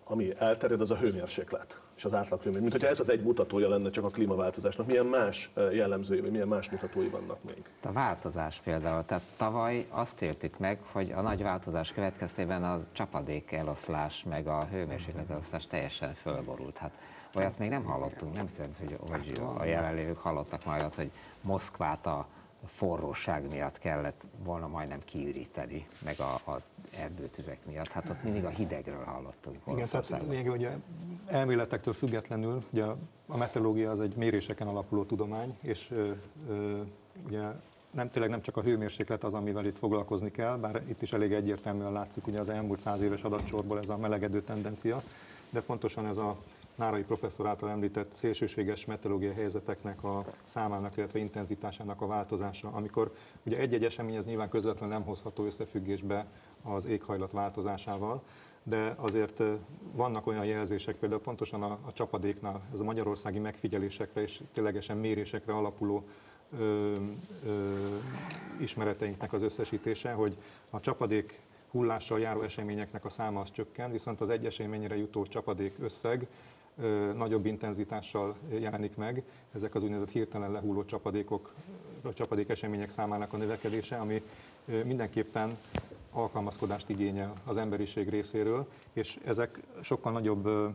ami elterjed, az a hőmérséklet és az átlag hőmérséklet. Mint hogyha ez az egy mutatója lenne csak a klímaváltozásnak. Milyen más jellemzői, vagy milyen más mutatói vannak még? A változás például. Tehát tavaly azt éltük meg, hogy a nagy változás következtében a csapadék eloszlás, meg a hőmérséklet eloszlás teljesen fölborult. Hát olyat még nem hallottunk, nem tudom, hogy, hogy a jelenlévők hallottak majd, hogy Moszkvát a forróság miatt kellett volna majdnem kiüríteni, meg a, a erdőtüzek miatt. Hát ott mindig a hidegről hallottunk. Igen, tehát még ugye elméletektől függetlenül, ugye a meteorológia az egy méréseken alapuló tudomány, és ö, ö, ugye nem, tényleg nem csak a hőmérséklet az, amivel itt foglalkozni kell, bár itt is elég egyértelműen látszik ugye az elmúlt száz éves adatsorból ez a melegedő tendencia, de pontosan ez a Nárai professzor által említett szélsőséges meteorológiai helyzeteknek a számának, illetve intenzitásának a változása, amikor ugye egy-egy esemény az nyilván közvetlenül nem hozható összefüggésbe az éghajlat változásával, de azért vannak olyan jelzések, például pontosan a, a csapadéknál, ez a magyarországi megfigyelésekre és ténylegesen mérésekre alapuló ö, ö, ismereteinknek az összesítése, hogy a csapadék hullással járó eseményeknek a száma az csökken, viszont az egy eseményre jutó csapadék összeg ö, nagyobb intenzitással jelenik meg. Ezek az úgynevezett hirtelen lehulló csapadékok, a csapadék események számának a növekedése, ami ö, mindenképpen alkalmazkodást igényel az emberiség részéről, és ezek sokkal nagyobb ö,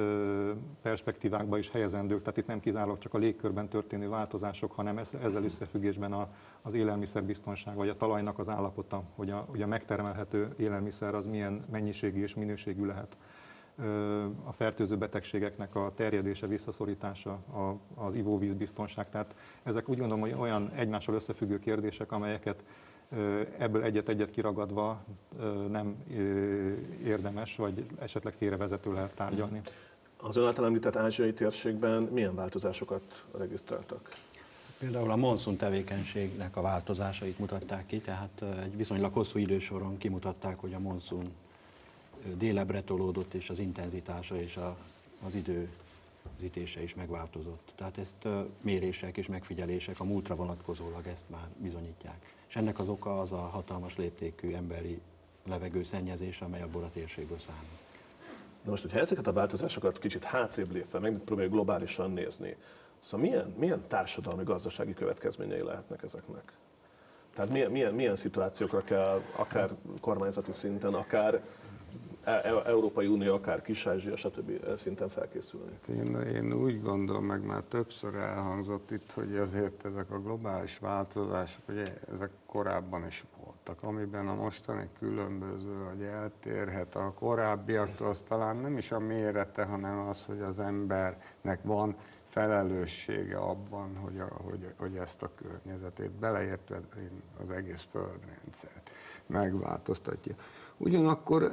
ö, perspektívákba is helyezendők, tehát itt nem kizárólag csak a légkörben történő változások, hanem ezzel összefüggésben a, az élelmiszerbiztonság, vagy a talajnak az állapota, hogy a, hogy a megtermelhető élelmiszer az milyen mennyiségű és minőségű lehet. Ö, a fertőző betegségeknek a terjedése, visszaszorítása, a, az ivóvízbiztonság, tehát ezek úgy gondolom, hogy olyan egymással összefüggő kérdések, amelyeket ebből egyet-egyet kiragadva nem érdemes, vagy esetleg félrevezető lehet tárgyalni. Az ön által említett ázsiai térségben milyen változásokat regisztráltak? Például a monszun tevékenységnek a változásait mutatták ki, tehát egy viszonylag hosszú idősoron kimutatták, hogy a monszun délebbre tolódott, és az intenzitása és a, az időzítése is megváltozott. Tehát ezt mérések és megfigyelések a múltra vonatkozólag ezt már bizonyítják. És ennek az oka az a hatalmas léptékű emberi levegőszennyezés, amely abból a térségből származik. Na most, hogyha ezeket a változásokat kicsit hátrébb lépve, megpróbáljuk globálisan nézni, szóval milyen, milyen társadalmi, gazdasági következményei lehetnek ezeknek? Tehát milyen, milyen, milyen szituációkra kell akár kormányzati szinten, akár Európai Unió, akár Kis-Ázsia, stb. Szinten felkészülni? Én, én úgy gondolom, meg már többször elhangzott itt, hogy azért ezek a globális változások, ugye ezek korábban is voltak, amiben a mostani különböző, hogy eltérhet a korábbiaktól, az talán nem is a mérete, hanem az, hogy az embernek van felelőssége abban, hogy, a, hogy, hogy ezt a környezetét beleértve az egész földrendszert megváltoztatja. Ugyanakkor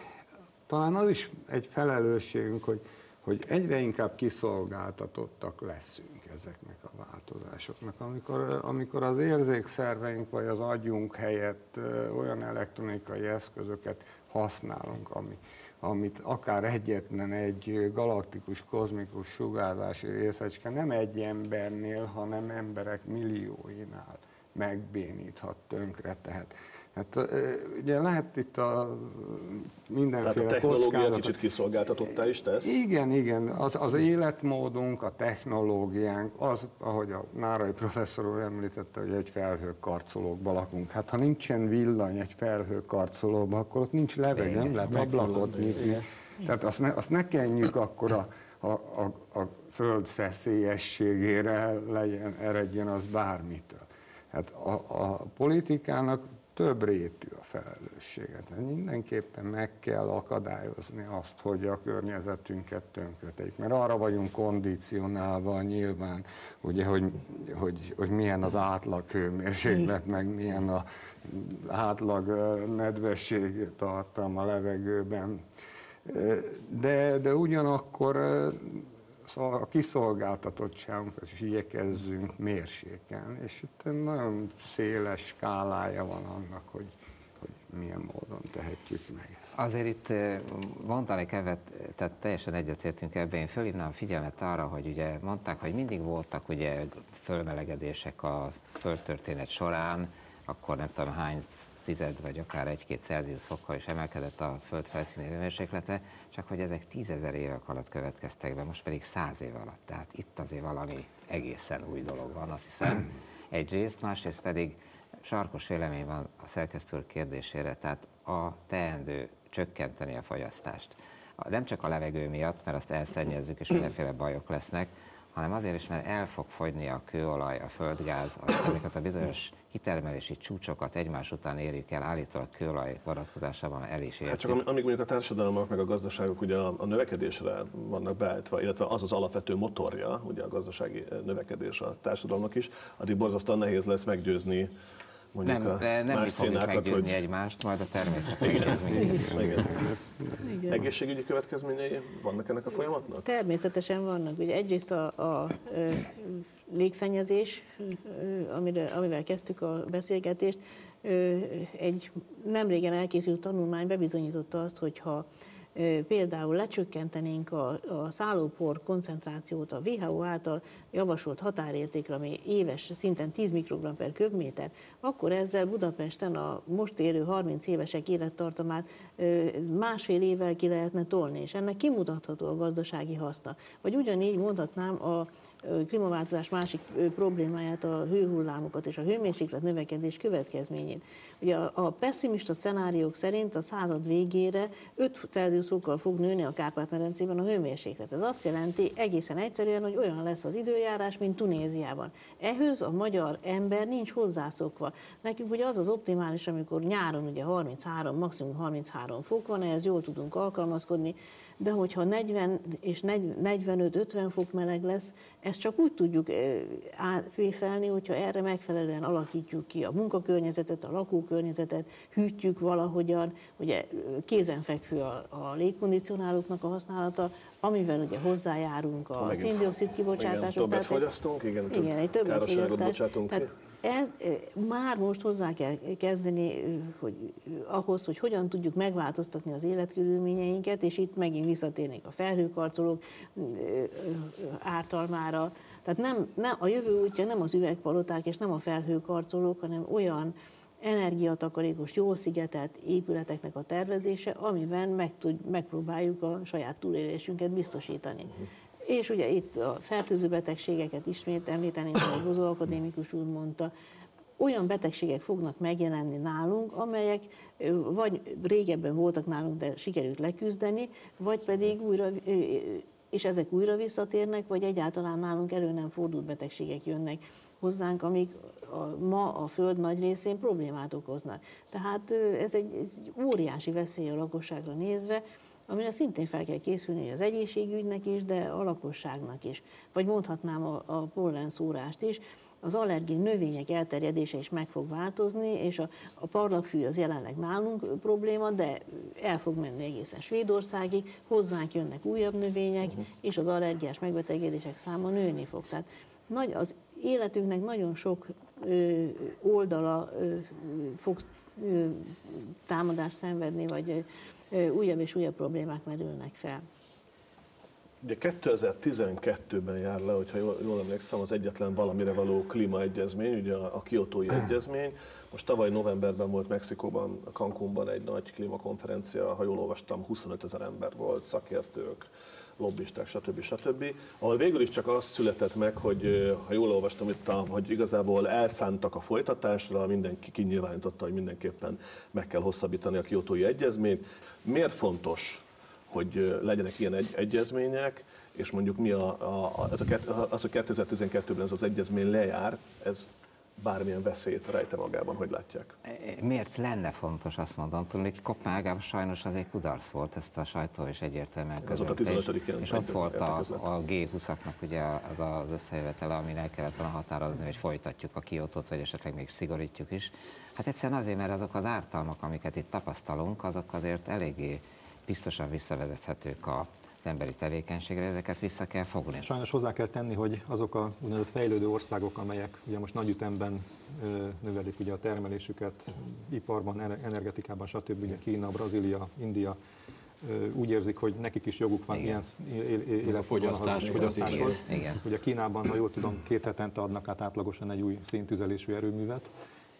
talán az is egy felelősségünk, hogy, hogy egyre inkább kiszolgáltatottak leszünk ezeknek a változásoknak. Amikor, amikor az érzékszerveink vagy az agyunk helyett olyan elektronikai eszközöket használunk, ami, amit akár egyetlen egy galaktikus, kozmikus sugárzási részecske nem egy embernél, hanem emberek millióinál megbéníthat, tönkre tehet. Hát ugye lehet itt a mindenféle Tehát a technológia kicsit kiszolgáltatottá is tesz? Igen, igen. Az, az életmódunk, a technológiánk, az, ahogy a Nárai professzor úr említette, hogy egy felhőkarcolókban lakunk. Hát ha nincsen villany egy felhőkarcolóban, akkor ott nincs levegő, nem lehet ablakot nyitni. Tehát azt ne, azt ne kenjük akkor a, a, a, a föld szeszélyességére, legyen, eredjen az bármitől. Hát a, a politikának több rétű a felelősséget. Mindenképpen meg kell akadályozni azt, hogy a környezetünket tönkretegyük, mert arra vagyunk kondicionálva nyilván, ugye, hogy, hogy, hogy milyen az átlag hőmérséklet, meg milyen az átlag nedvesség tartalma a levegőben. De, de ugyanakkor szóval a kiszolgáltatottságunkat is igyekezzünk mérsékelni, és itt nagyon széles skálája van annak, hogy, hogy milyen módon tehetjük meg ezt. Azért itt mondani kevet, tehát teljesen egyetértünk ebben. Én fölhívnám figyelmet arra, hogy ugye mondták, hogy mindig voltak ugye fölmelegedések a földtörténet során, akkor nem tudom hány tized vagy akár egy-két Celsius fokkal is emelkedett a föld felszíni hőmérséklete, csak hogy ezek tízezer évek alatt következtek be, most pedig száz év alatt. Tehát itt azért valami egészen új dolog van, azt hiszem. Egyrészt, másrészt pedig sarkos vélemény van a szerkesztő úr kérdésére, tehát a teendő csökkenteni a fogyasztást. Nem csak a levegő miatt, mert azt elszennyezzük és mindenféle bajok lesznek, hanem azért is, mert el fog fogyni a kőolaj, a földgáz, ezeket a bizonyos kitermelési csúcsokat egymás után érjük el, állítólag kőolaj vonatkozásában el is értük. Hát csak amíg mondjuk a társadalmak meg a gazdaságok ugye a, a növekedésre vannak beállítva, illetve az az alapvető motorja, ugye a gazdasági növekedés a társadalomnak is, addig borzasztóan nehéz lesz meggyőzni mondjuk nem, a nem mi más fogjuk szénákat, meggyőzni hogy... egymást, majd a természet meggyőz minket. Egészségügyi következményei vannak ennek a folyamatnak? Természetesen vannak. Ugye egyrészt a, a, a légszennyezés, amivel, amivel kezdtük a beszélgetést, egy nemrégen elkészült tanulmány bebizonyította azt, hogyha például lecsökkentenénk a, a szállópor koncentrációt a vé há o által javasolt határértékre, ami éves szinten tíz mikrogram per köbméter, akkor ezzel Budapesten a most érő harminc évesek élettartamát másfél évvel ki lehetne tolni, és ennek kimutatható a gazdasági haszna. Vagy ugyanígy mondhatnám a klímaváltozás másik problémáját, a hőhullámokat és a hőmérséklet növekedés következményét. Ugye a pessimista szenáriók szerint a század végére öt Celsius fokkal fog nőni a Kárpát-medencében a hőmérséklet. Ez azt jelenti egészen egyszerűen, hogy olyan lesz az időjárás, mint Tunéziában. Ehhez a magyar ember nincs hozzászokva. Nekünk ugye az az optimális, amikor nyáron ugye harminchárom, maximum harminchárom fok van, ehhez jól tudunk alkalmazkodni, de hogyha negyven és negyvenöt-ötven fok meleg lesz, ezt csak úgy tudjuk átvészelni, hogyha erre megfelelően alakítjuk ki a munkakörnyezetet, a lakókörnyezetet, hűtjük valahogyan, ugye kézenfekvő a, a légkondicionálóknak a használata, amivel ugye hozzájárunk a szén-dioxid kibocsátások. Igen, többet fogyasztunk, igen, több igen, egy többet károsságot bocsátunk ki. Ez, már most hozzá kell kezdeni hogy ahhoz, hogy hogyan tudjuk megváltoztatni az életkörülményeinket, és itt megint visszatérnék a felhőkarcolók ártalmára. Tehát nem, nem, a jövő útja nem az üvegpaloták és nem a felhőkarcolók, hanem olyan energiatakarékos, jól szigetelt épületeknek a tervezése, amiben meg tud, megpróbáljuk a saját túlélésünket biztosítani. Uh-huh. És ugye itt a fertőző betegségeket ismét említeném, ahogy Bozó akadémikus úr mondta, olyan betegségek fognak megjelenni nálunk, amelyek vagy régebben voltak nálunk, de sikerült leküzdeni, vagy pedig újra, és ezek újra visszatérnek, vagy egyáltalán nálunk elő nem fordult betegségek jönnek hozzánk, amik a, ma a Föld nagy részén problémát okoznak. Tehát ez egy, egy óriási veszély a lakosságra nézve, amire szintén fel kell készülni az egészségügynek is, de a lakosságnak is. Vagy mondhatnám a, a pollenszórást is, az allergén növények elterjedése is meg fog változni, és a, a parlagfű az jelenleg nálunk probléma, de el fog menni egészen Svédországig, hozzánk jönnek újabb növények, uh-huh. és az allergiás megbetegedések száma nőni fog. Tehát nagy, az életünknek nagyon sok ö, oldala ö, fog ö, támadást szenvedni, vagy ö, újabb és újabb problémák merülnek fel. Ugye kétezer-tizenkettőben jár le, hogyha jól, jól emlékszem, az egyetlen valamire való klímaegyezmény, ugye a, a Kiotói Egyezmény. Most tavaly novemberben volt Mexikóban, Cancúnban egy nagy klímakonferencia, ha jól olvastam, huszonötezer ember volt, szakértők, lobbisták, stb. stb. Ahol végül is csak az született meg, hogy ha jól olvastam itt, hogy igazából elszántak a folytatásra, mindenki kinyilvánította, hogy mindenképpen meg kell hosszabbítani a Kiotói Egyezményt. Miért fontos, hogy legyenek ilyen egy, egyezmények, és mondjuk mi a, a, ez a, az, hogy kétezer-tizenkettőben ez az egyezmény lejár, ez bármilyen veszélyt rejte magában, hogy látják? Miért lenne fontos, azt mondom, tudni, Kopenhágában sajnos az egy kudarc volt, ezt a sajtó is egyértelműen közölte, és, és ott volt a, a gé húszaknak ugye az az összejövetele, amin el kellett volna határozni, hogy folytatjuk a Kiotót, vagy esetleg még szigorítjuk is. Hát egyszerűen azért, mert azok az ártalmak, amiket itt tapasztalunk, azok azért eléggé biztosan visszavezethetők az emberi tevékenységre, ezeket vissza kell fogni. Sajnos hozzá kell tenni, hogy azok a úgynevezett fejlődő országok, amelyek ugye most nagy ütemben növelik ugye a termelésüket, iparban, energetikában, stb. Ugye Kína, Brazília, India, úgy érzik, hogy nekik is joguk van igen. ilyen életfogyasztáshoz. Ugye Kínában, ha jól tudom, két hetente adnak át átlagosan egy új széntüzelésű erőművet,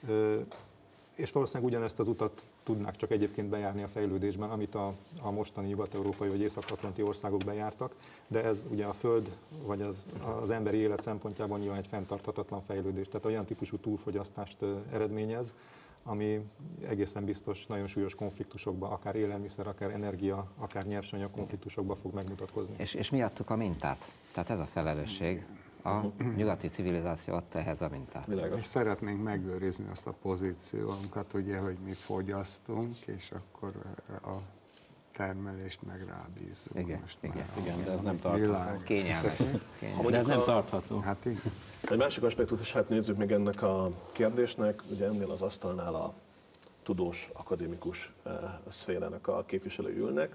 És valószínűleg ugyanezt az utat tudnák csak egyébként bejárni a fejlődésben, amit a, a mostani nyugat-európai vagy észak-atlanti országok bejártak, de ez ugye a Föld vagy az, az emberi élet szempontjából nyilván egy fenntarthatatlan fejlődés, tehát olyan típusú túlfogyasztást eredményez, ami egészen biztos nagyon súlyos konfliktusokba, akár élelmiszer, akár energia, akár nyersanyag konfliktusokba fog megmutatkozni. És, és mi adtuk a mintát? Tehát ez a felelősség. A nyugati civilizáció adta ehhez a mintát. És szeretnénk megőrizni azt a pozíciónkat, ugye, hogy mi fogyasztunk, és akkor a termelést meg rábízzuk. Igen, most igen, igen, de ez nem tartható. Kényelmes. Kényelmes. De ez nem tartható. Hát igen. Egy másik aspektus is, hát nézzük meg ennek a kérdésnek, ugye ennél az asztalnál a tudós, akadémikus eh, szférának a képviselői ülnek.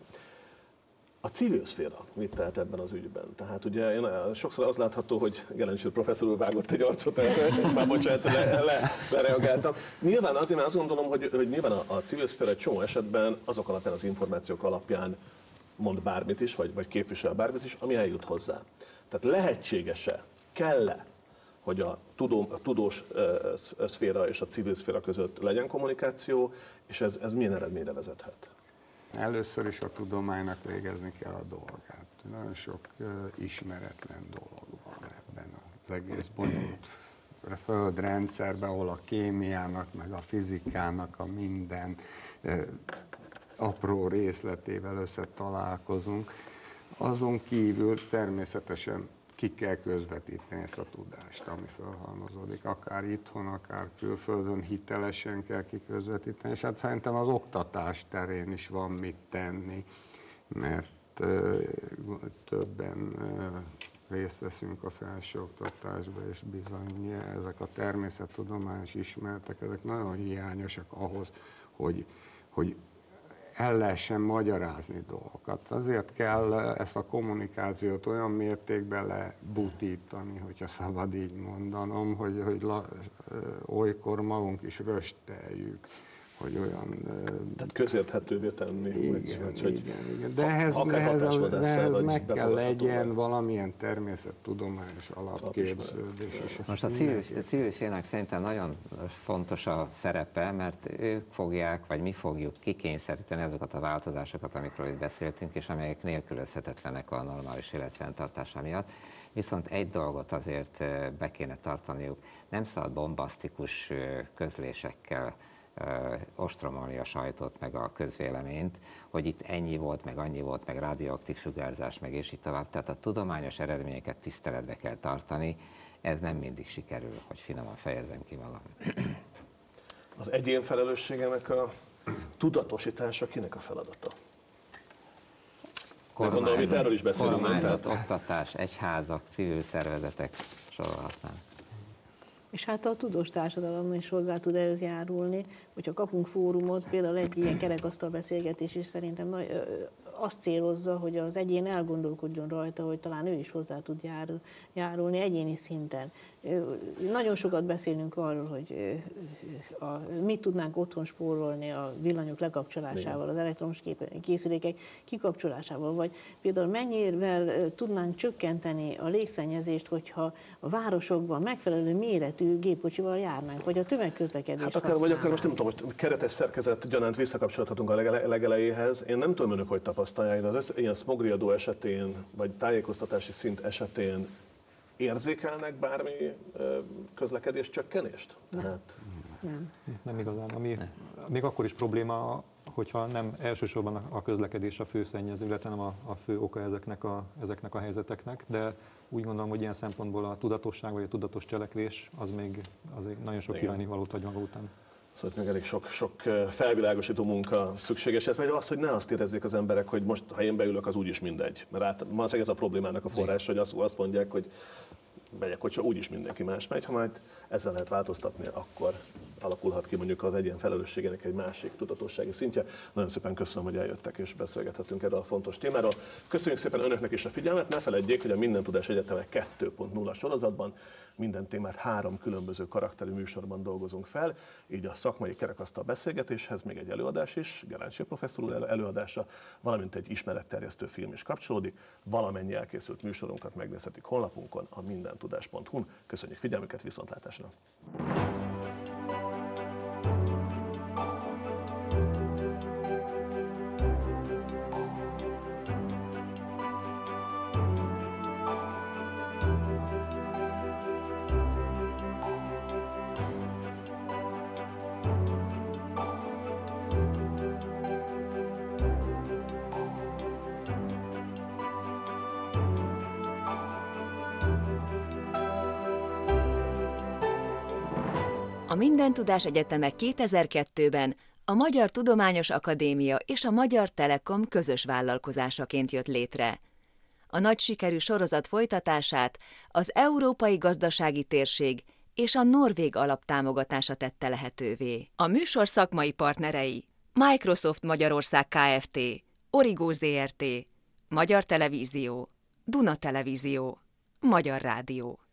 A civil szféra mit tehet ebben az ügyben? Tehát ugye én sokszor az látható, hogy Gelencső professzor úr vágott egy arcot, már bocsánat, le, le, lereagáltam. Nyilván azért, mert azt gondolom, hogy, hogy nyilván a, a civil szféra egy csomó esetben azok alapján, az információk alapján mond bármit is, vagy, vagy képvisel bármit is, ami eljut hozzá. Tehát lehetséges-e, kell-e, hogy a, tudó, a tudós uh, szféra és a civil szféra között legyen kommunikáció, és ez, ez milyen eredményre vezethet? Először is a tudománynak végezni kell a dolgát. Nagyon sok uh, ismeretlen dolog van ebben az egész bonyolult földrendszerben, ahol a kémiának, meg a fizikának a minden uh, apró részletével összetalálkozunk. Azon kívül természetesen ki kell közvetíteni ezt a tudást, ami felhalmozódik, akár itthon, akár külföldön hitelesen kell kiközvetíteni, és hát szerintem az oktatás terén is van mit tenni, mert uh, többen uh, részt veszünk a felsőoktatásba, és bizony ezek a természettudományos ismeretek, ezek nagyon hiányosak ahhoz, hogy, hogy el lehessen magyarázni dolgokat. Azért kell ezt a kommunikációt olyan mértékben lebutítani, hogyha szabad így mondanom, hogy, hogy la, olykor magunk is rösteljük, hogy olyan... Tehát közérthetővé tenni. Igen, vagy, igen, vagy, hogy igen. De ehhez, ehhez, ehhez meg kell legyen valamilyen természettudományos alapképződés. Most a civil, civil félnek szerintem nagyon fontos a szerepe, mert ők fogják, vagy mi fogjuk kikényszeríteni azokat a változásokat, amikről itt beszéltünk, és amelyek nélkülözhetetlenek a normális élet fenntartása miatt. Viszont egy dolgot azért be kéne tartaniuk, nem szabad bombasztikus közlésekkel ostromolni a sajtót, meg a közvéleményt, hogy itt ennyi volt, meg annyi volt, meg radioaktív sugárzás, meg és így tovább. Tehát a tudományos eredményeket tiszteletbe kell tartani, ez nem mindig sikerül, hogy finoman fejezem ki magam. Az egyén felelősségenek a tudatosítása kinek a feladata? Kormányzat, gondolom, itt erről is beszélünk. Kormányzat, oktatás, egyházak, civil szervezetek, sorolhatnám. És hát a tudós társadalom is hozzá tud ehhez járulni, hogyha kapunk fórumot, például egy ilyen kerekasztal beszélgetés is szerintem nagy, azt célozza, hogy az egyén elgondolkodjon rajta, hogy talán ő is hozzá tud járul, járulni egyéni szinten. Nagyon sokat beszélünk arról, hogy a, mit tudnánk otthon spórolni a villanyok lekapcsolásával, az elektromos készülékek kikapcsolásával, vagy például mennyivel tudnánk csökkenteni a légszennyezést, hogyha a városokban megfelelő méretű gépkocsival járnánk, vagy a tömegközlekedést Hát akár, vagy akár most nem tudom, most keretes szerkezet gyanánt visszakapcsolhatunk a legelejéhez. Én nem tudom, önök hogy tapasztalják, de az össze, ilyen smogriadó esetén, vagy tájékoztatási szint esetén érzékelnek bármi közlekedés csökkenést? Tehát... Nem. Nem igazán. Ami nem. Még akkor is probléma, hogyha nem elsősorban a közlekedés a fő szennyező, illetve nem a, a fő oka ezeknek a, ezeknek a helyzeteknek, de úgy gondolom, hogy ilyen szempontból a tudatosság vagy a tudatos cselekvés az még azért nagyon sok kívánnivalót hagy maga után. Szóval még elég sok, sok felvilágosító munka szükséges, vagy az, hogy ne azt érezzék az emberek, hogy most, ha én beülök, az úgyis mindegy. Mert át, ez a problémának a forrás, hogy azt, azt mondják, hogy megyek, hogyha úgyis mindenki más megy, ha majd ezzel lehet változtatni, akkor alakulhat ki mondjuk az egyén felelősségének egy másik tudatossági szintje. Nagyon szépen köszönöm, hogy eljöttek és beszélgethetünk erről a fontos témáról. Köszönjük szépen önöknek is a figyelmet, ne feledjék, hogy a Minden Tudás Egyetemek kettő pont nulla sorozatban minden témát három különböző karakterű műsorban dolgozunk fel, így a szakmai kerekasztal beszélgetéshez még egy előadás is, Gelencső professzor úr előadása, valamint egy ismeretterjesztő film is kapcsolódik. Valamennyi elkészült műsorunkat megnézhetik honlapunkon, a mindentudás pont hu-n. Köszönjük figyelmüket, viszontlátásra! Mindentudás Egyetemek kétezer-kettőben a Magyar Tudományos Akadémia és a Magyar Telekom közös vállalkozásaként jött létre. A nagy sikerű sorozat folytatását az Európai Gazdasági Térség és a Norvég Alap támogatása tette lehetővé. A műsor szakmai partnerei Microsoft Magyarország Kft., Origo Zrt., Magyar Televízió, Duna Televízió, Magyar Rádió.